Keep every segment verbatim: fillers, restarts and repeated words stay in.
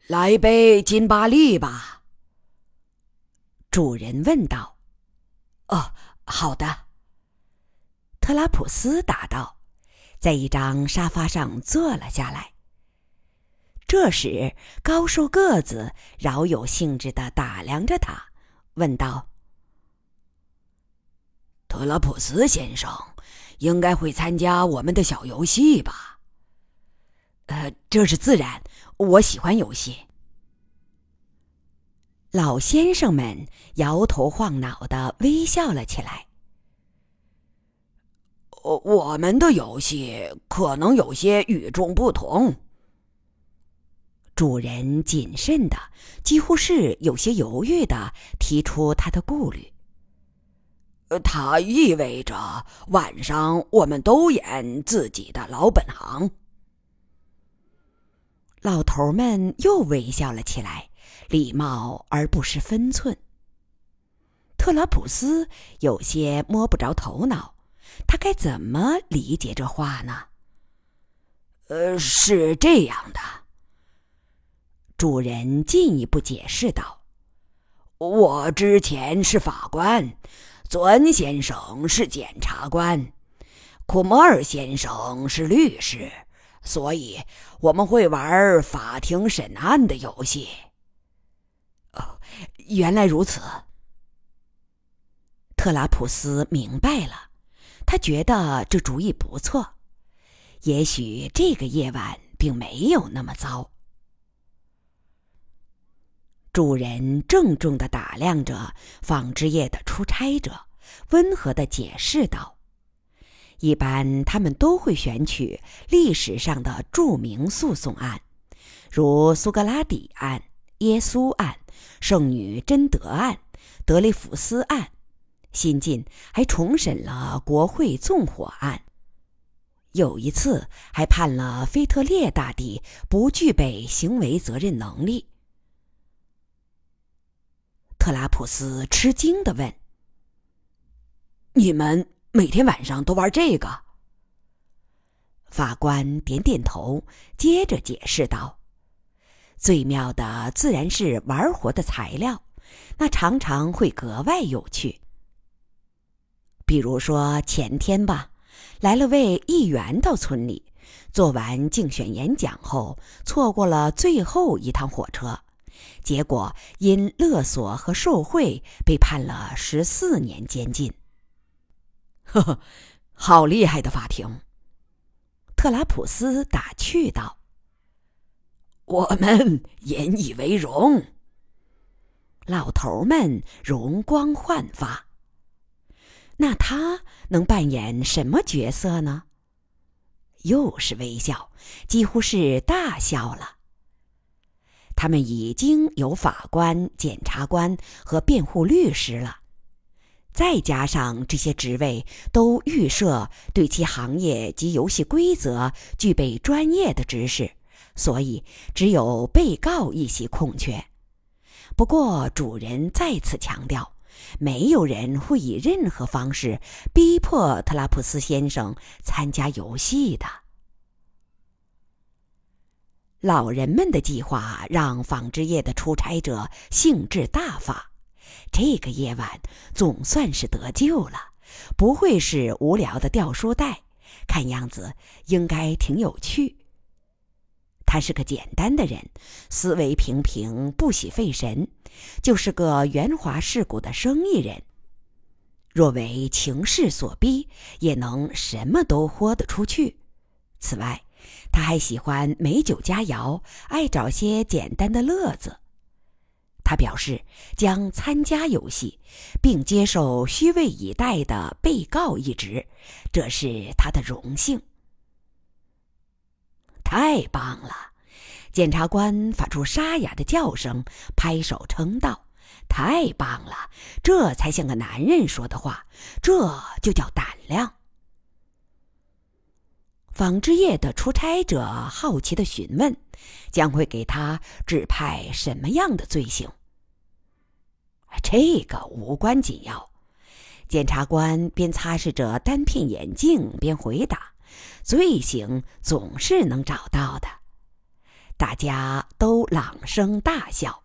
来杯金巴利吧。主人问道。哦，好的。特拉普斯答道，在一张沙发上坐了下来。这时，高瘦个子饶有兴致地打量着他，问道：特拉普斯先生应该会参加我们的小游戏吧？呃，这是自然，我喜欢游戏。老先生们摇头晃脑地微笑了起来。我们的游戏可能有些与众不同。主人谨慎的，几乎是有些犹豫的提出他的顾虑。它意味着晚上我们都演自己的老本行。老头们又微笑了起来，礼貌而不失分寸。特拉普斯有些摸不着头脑，他该怎么理解这话呢？呃，是这样的。主人进一步解释道，我之前是法官，尊先生是检察官，库莫尔先生是律师，所以我们会玩法庭审案的游戏。哦，原来如此。特拉普斯明白了，他觉得这主意不错，也许这个夜晚并没有那么糟。主人郑重地打量着纺织业的出差者，温和地解释道，一般他们都会选取历史上的著名诉讼案，如苏格拉底案、耶稣案、圣女贞德案、德雷福斯案，新近还重审了国会纵火案，有一次还判了腓特烈大帝不具备行为责任能力。特拉普斯吃惊地问，你们每天晚上都玩这个？法官点点头，接着解释道，最妙的自然是玩活的材料，那常常会格外有趣。比如说前天吧，来了位议员到村里，做完竞选演讲后，错过了最后一趟火车，结果因勒索和受贿被判了十四年监禁。呵呵，好厉害的法庭！特拉普斯打趣道。我们引以为荣。老头们容光焕发。那他能扮演什么角色呢？又是微笑，几乎是大笑了。他们已经有法官、检察官和辩护律师了，再加上这些职位都预设对其行业及游戏规则具备专业的知识，所以只有被告一席空缺。不过主人再次强调，没有人会以任何方式逼迫特拉普斯先生参加游戏的。老人们的计划让纺织业的出差者兴致大发，这个夜晚总算是得救了，不会是无聊的掉书袋，看样子应该挺有趣。他是个简单的人，思维平平，不喜费神，就是个圆滑世故的生意人。若为情势所逼，也能什么都豁得出去。此外，他还喜欢美酒佳肴，爱找些简单的乐子。他表示将参加游戏，并接受虚位以待的被告一职，这是他的荣幸。太棒了！检察官发出沙哑的叫声，拍手称道：太棒了，这才像个男人说的话，这就叫胆量。纺织业的出差者好奇地询问，将会给他指派什么样的罪行？这个无关紧要。检察官边擦拭着单片眼镜边回答，罪行总是能找到的。大家都朗声大笑。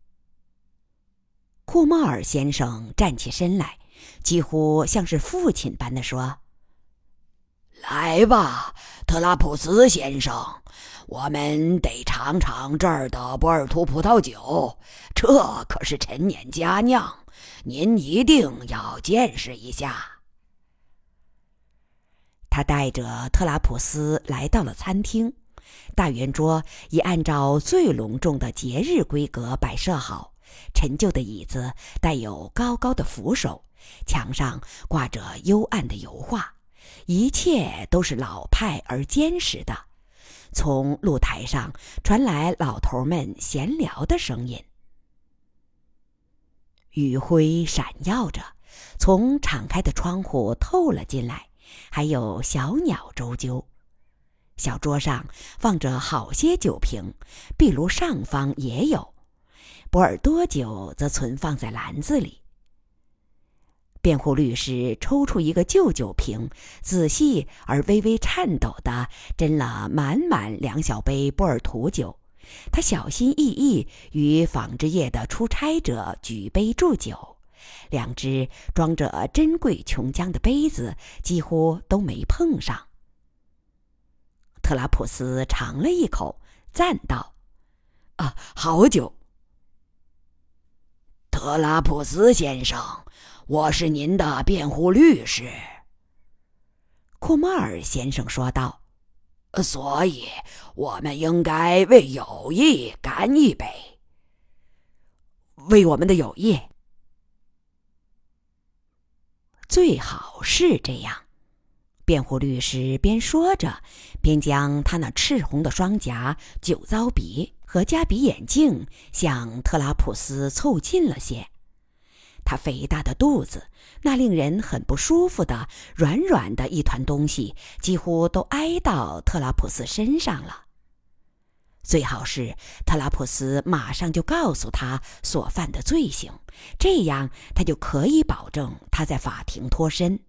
库莫尔先生站起身来，几乎像是父亲般地说：来吧，特拉普斯先生，我们得尝尝这儿的波尔图葡萄酒，这可是陈年佳酿，您一定要见识一下。他带着特拉普斯来到了餐厅，大圆桌已按照最隆重的节日规格摆设好，陈旧的椅子带有高高的扶手，墙上挂着幽暗的油画，一切都是老派而坚实的。从露台上传来老头们闲聊的声音，余晖闪耀着，从敞开的窗户透了进来，还有小鸟周啾。小桌上放着好些酒瓶，壁炉上方也有，波尔多酒则存放在篮子里。辩护律师抽出一个旧酒瓶，仔细而微微颤抖地斟了满满两小杯波尔图酒。他小心翼翼与纺织业的出差者举杯祝酒，两只装着珍贵琼浆的杯子几乎都没碰上。特拉普斯尝了一口，赞道：啊，好酒！特拉普斯先生，我是您的辩护律师。库莫尔先生说道：所以我们应该为友谊干一杯。为我们的友谊？最好是这样。辩护律师边说着，边将他那赤红的双颊、酒糟鼻和加比眼镜向特拉普斯凑近了些。他肥大的肚子，那令人很不舒服的软软的一团东西，几乎都挨到特拉普斯身上了。最好是特拉普斯马上就告诉他所犯的罪行，这样他就可以保证他在法庭脱身。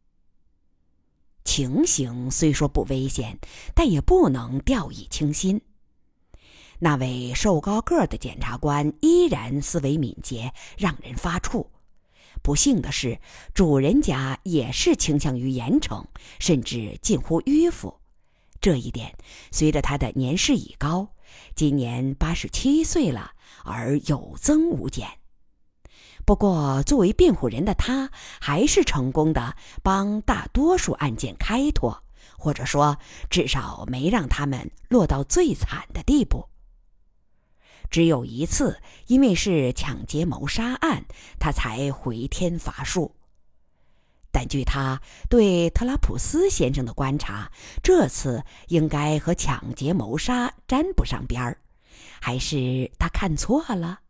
情形虽说不危险，但也不能掉以轻心。那位瘦高个的检察官依然思维敏捷，让人发怵。不幸的是，主人家也是倾向于严惩，甚至近乎迂腐。这一点随着他的年事已高，今年八十七岁了，而有增无减。不过作为辩护人的他，还是成功的帮大多数案件开脱，或者说至少没让他们落到最惨的地步。只有一次，因为是抢劫谋杀案，他才回天乏术。但据他对特拉普斯先生的观察，这次应该和抢劫谋杀沾不上边儿，还是他看错了？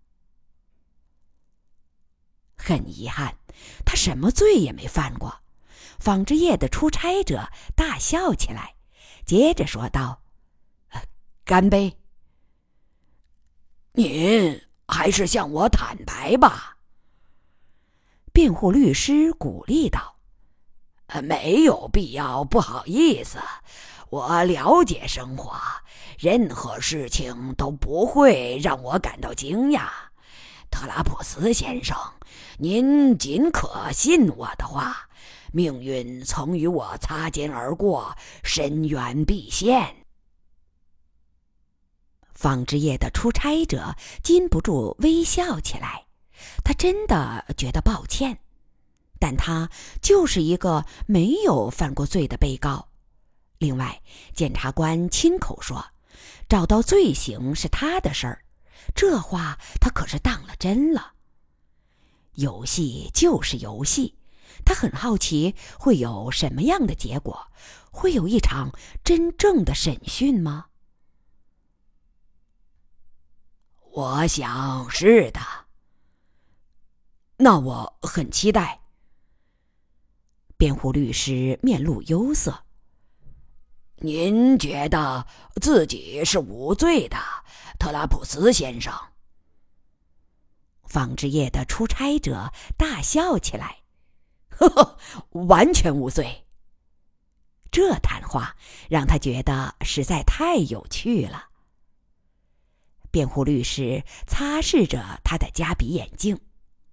很遗憾，他什么罪也没犯过。纺织业的出差者大笑起来，接着说道：干杯！您还是向我坦白吧。辩护律师鼓励道：没有必要不好意思，我了解生活，任何事情都不会让我感到惊讶。特拉普斯先生，您尽可信我的话，命运曾与我擦肩而过，深渊毕现。纺织业的出差者禁不住微笑起来，他真的觉得抱歉，但他就是一个没有犯过罪的被告。另外，检察官亲口说，找到罪行是他的事儿，这话他可是当了真了。游戏就是游戏，他很好奇会有什么样的结果，会有一场真正的审讯吗？我想是的。那我很期待。辩护律师面露忧色。您觉得自己是无罪的，特拉普斯先生？纺织业的出差者大笑起来，呵呵，完全无罪。这谈话让他觉得实在太有趣了。 辩护律师擦拭着他的夹鼻眼镜。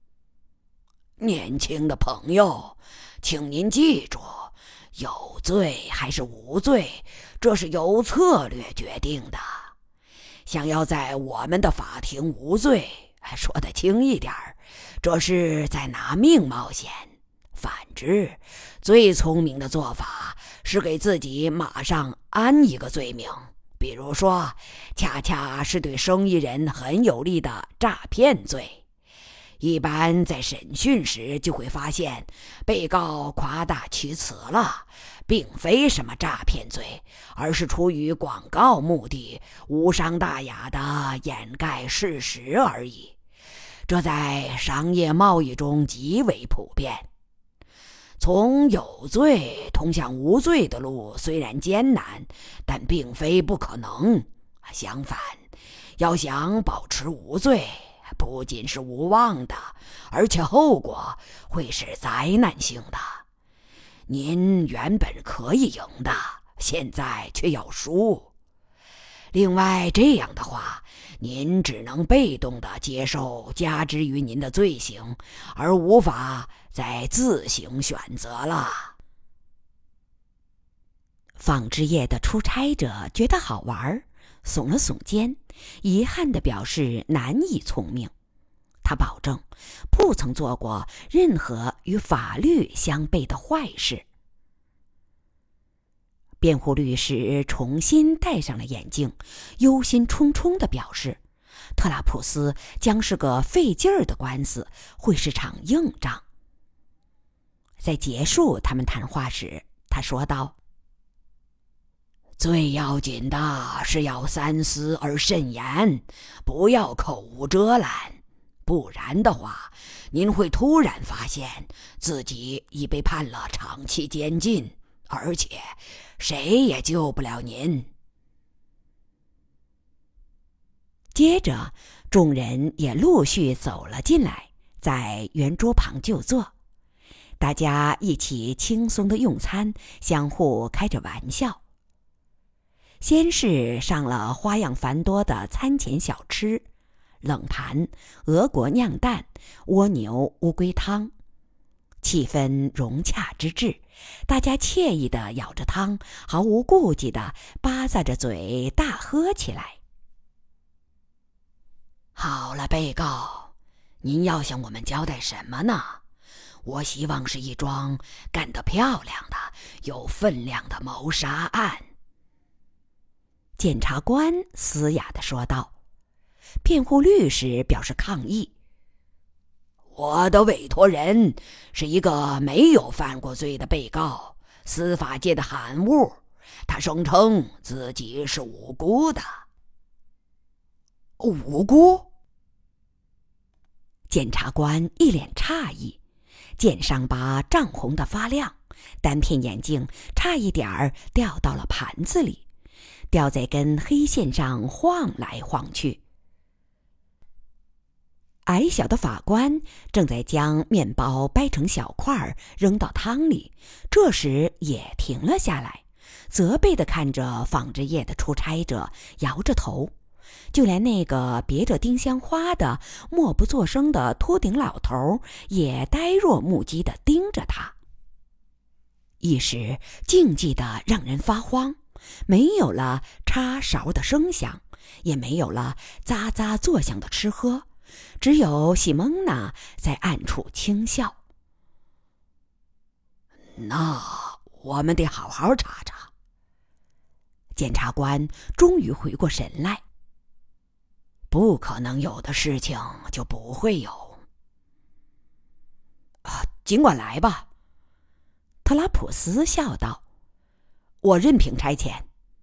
年轻的朋友，请您记住，有罪还是无罪，这是由策略决定的。想要在我们的法庭无罪，说得轻一点，这是在拿命冒险。反之，最聪明的做法是给自己马上安一个罪名，比如说，恰恰是对生意人很有利的诈骗罪。一般在审讯时就会发现，被告夸大其词了，并非什么诈骗罪，而是出于广告目的，无伤大雅的掩盖事实而已。这在商业贸易中极为普遍。从有罪通向无罪的路虽然艰难，但并非不可能。相反，要想保持无罪，不仅是无望的，而且后果会是灾难性的。您原本可以赢的，现在却要输。另外，这样的话，您只能被动地接受加之于您的罪行，而无法再自行选择了。 纺织业的出差者觉得好玩，耸了耸肩，遗憾地表示难以从命。他保证不曾做过任何与法律相悖的坏事。辩护律师重新戴上了眼镜，忧心忡忡地表示，特拉普斯将是个费劲儿的官司，会是场硬仗。在结束他们谈话时，他说道： 最要紧的是要三思而慎言，不要口无遮拦，不然的话，您会突然发现自己已被判了长期监禁，而且谁也救不了您。 接着，众人也陆续走了进来，在圆桌旁就坐，大家一起轻松的用餐，相互开着玩笑。先是上了花样繁多的餐前小吃，冷盘、俄国酿蛋、蜗牛乌龟汤，气氛融洽之至，大家惬意地舀着汤，毫无顾忌地吧嗒着嘴大喝起来。 好了，被告，您要向我们交代什么呢？我希望是一桩干得漂亮的、有分量的谋杀案。 检察官嘶哑地说道。辩护律师表示抗议。 我的委托人是一个没有犯过罪的被告，司法界的罕物，他声称自己是无辜的。 无辜？检察官一脸诧异，肩上疤涨红的发亮，单片眼镜差一点儿掉到了盘子里，掉在根黑线上晃来晃去。矮小的法官正在将面包掰成小块扔到汤里，这时也停了下来，责备地看着纺织业的出差者，摇着头。就连那个别着丁香花的默不作声的秃顶老头也呆若木鸡地盯着他。一时静寂得让人发慌，没有了叉勺的声响，也没有了喳喳作响的吃喝，只有西蒙娜在暗处轻笑。 那我们得好好查查。 检察官终于回过神来。 不可能有的事情就不会有。 啊，尽管来吧，特拉普斯笑道，我任凭差遣。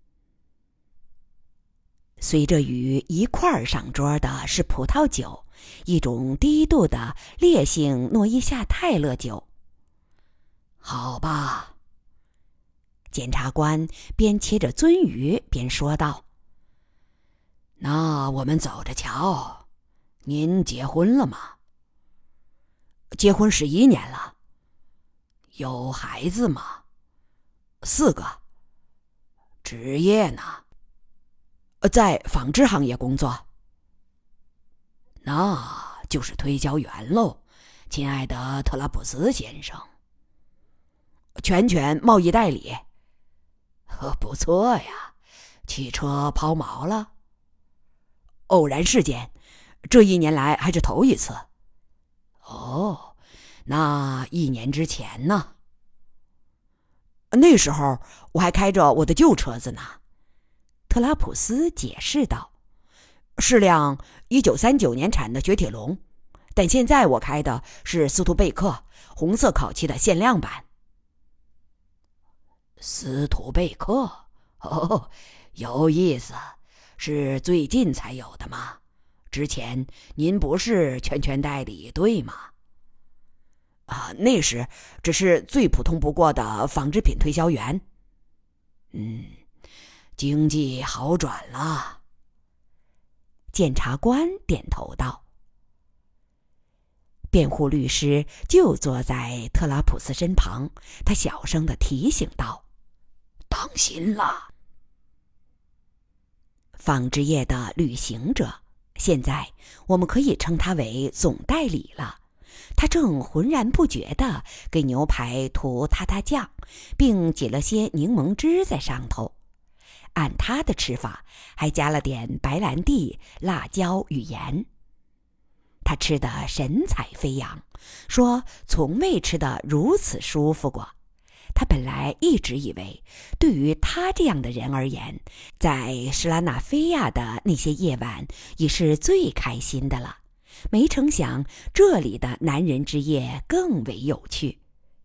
随着鱼一块儿上桌的是葡萄酒，一种低度的烈性诺伊夏泰勒酒。 好吧， 检察官边切着鳟鱼边说道， 那我们走着瞧。您结婚了吗？ 结婚十一年了。 有孩子吗？ 四个。 职业呢？ 在纺织行业工作。 那就是推销员喽，亲爱的特拉普斯先生。全权贸易代理。呵，不错呀。汽车抛锚了？偶然事件，这一年来还是头一次。哦，那一年之前呢？那时候我还开着我的旧车子呢。特拉普斯解释道，是辆一九三九年产的雪铁龙，但现在我开的是斯图贝克红色烤漆的限量版。斯图贝克？哦，有意思，是最近才有的吗？之前您不是全权代理，对吗？啊，那时只是最普通不过的纺织品推销员。嗯，经济好转了。 检察官点头道。辩护律师就坐在特拉普斯身旁，他小声地提醒道：“ 当心了。” 纺织业的旅行者，现在我们可以称他为总代理了。他正浑然不觉地给牛排涂塔塔酱，并挤了些柠檬汁在上头。按他的吃法，还加了点白兰地、辣椒与盐。他吃得神采飞扬，说从未吃得如此舒服过。他本来一直以为，对于他这样的人而言，在施拉纳菲亚的那些夜晚已是最开心的了。没成想，这里的男人之夜更为有趣。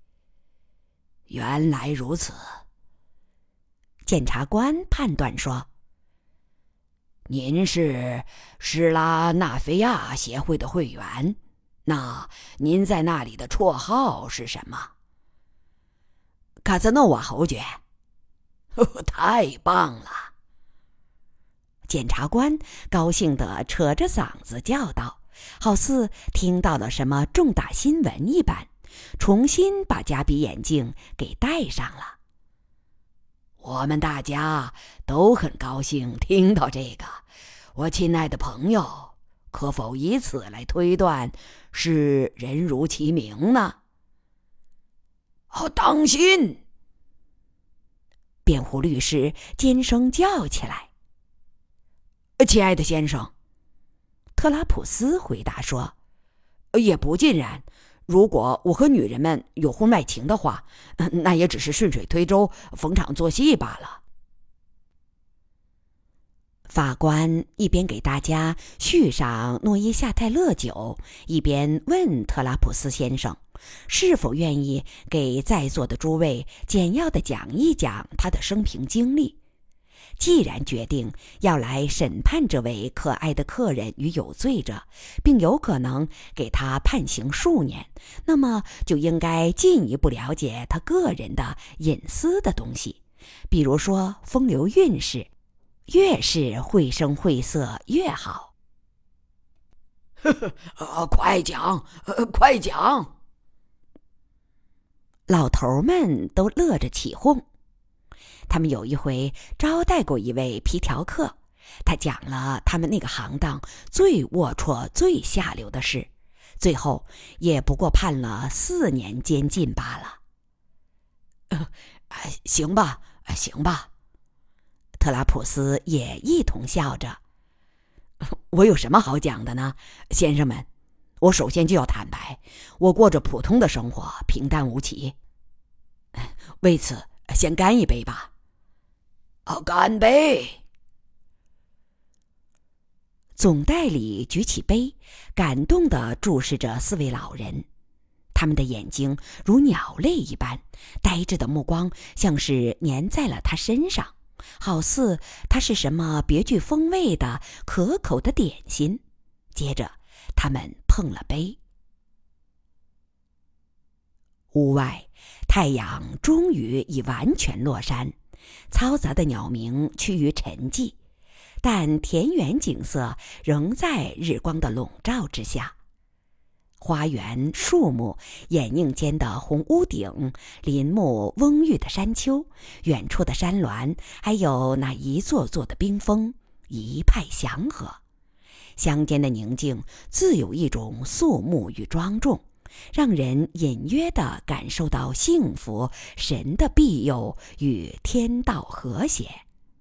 原来如此， 检察官判断说：“ 您是施拉纳菲亚协会的会员，那您在那里的绰号是什么？” 卡泽诺瓦侯爵。 太棒了！ 检察官高兴地扯着嗓子叫道，好似听到了什么重大新闻一般，重新把夹鼻眼镜给戴上了。 我们大家都很高兴听到这个，我亲爱的朋友，可否以此来推断是人如其名呢？哦，当心！ 辩护律师尖声叫起来。 亲爱的先生， 特拉普斯回答说， 也不尽然。如果我和女人们有婚外情的话，那也只是顺水推舟，逢场作戏罢了。 法官一边给大家续上诺伊夏泰勒酒，一边问特拉普斯先生是否愿意给在座的诸位简要地讲一讲他的生平经历。既然决定要来审判这位可爱的客人与有罪者，并有可能给他判刑数年，那么就应该进一步了解他个人的隐私的东西，比如说风流韵事，越是绘声绘色越好。 呵呵、呃，快讲、呃，快讲！ 老头们都乐着起哄。他们有一回招待过一位皮条客，他讲了他们那个行当最龌龊、最下流的事，最后也不过判了四年监禁罢了。 呃，行吧，行吧。 特拉普斯也一同笑着。 我有什么好讲的呢，先生们？我首先就要坦白，我过着普通的生活，平淡无奇。为此，先干一杯吧。哦，干杯！ 总代理举起杯，感动地注视着四位老人，他们的眼睛如鸟类一般，呆滞的目光像是粘在了他身上，好似他是什么别具风味的可口的点心。接着他们碰了杯。屋外太阳终于已完全落山，嘈杂的鸟鸣趋于沉寂，但田园景色仍在日光的笼罩之下。花园、树木、掩映间的红屋顶、林木蓊郁的山丘、远处的山峦，还有那一座座的冰峰，一派祥和。 乡间的宁静自有一种肃穆与庄重，让人隐约地感受到幸福、神的庇佑与天道和谐。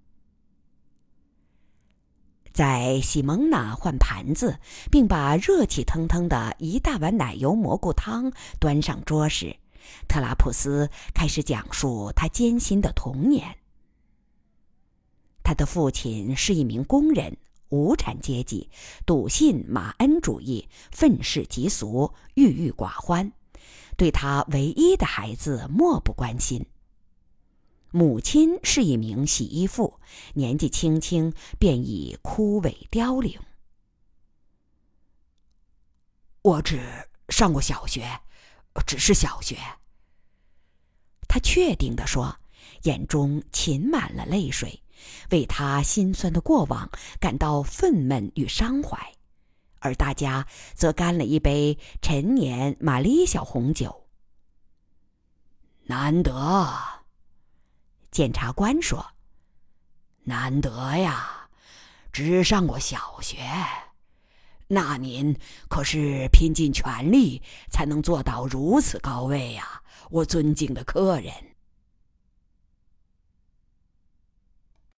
在西蒙娜换盘子，并把热气腾腾的一大碗奶油蘑菇汤端上桌时，特拉普斯开始讲述他艰辛的童年。他的父亲是一名工人，无产阶级，笃信马恩主义，愤世嫉俗，郁郁寡欢，对他唯一的孩子漠不关心。母亲是一名洗衣妇，年纪轻轻便已枯萎凋零。我只上过小学，只是小学。他确定地说，眼中噙满了泪水，为他心酸的过往感到愤懑与伤怀，而大家则干了一杯陈年玛丽小红酒。难得，检察官说，难得呀，只上过小学，那您可是拼尽全力才能做到如此高位呀，我尊敬的客人。